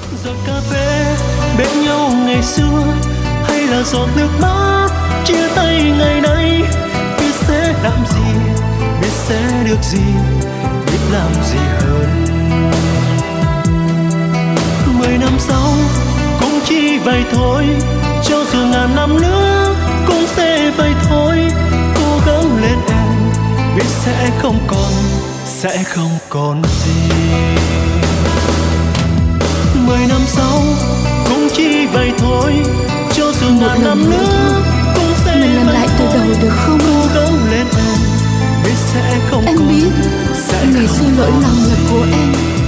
Giọt cà phê bên nhau ngày xưa, hay là giọt nước mắt chia tay ngày nay. Biết sẽ làm gì, biết sẽ được gì, biết làm gì hơn. 10 năm sau cũng chỉ vậy thôi, cho dù ngàn năm nữa cũng sẽ vậy thôi. Cố gắng lên em, biết sẽ không còn gì. 10 năm sau cũng chỉ vậy thôi, cho dù ngàn năm nữa cũng sẽ mình làm lại từ đầu được không? Cố gắng lên em, biết sẽ không em còn, biết sẽ ngày xưa lỗi lầm là của em.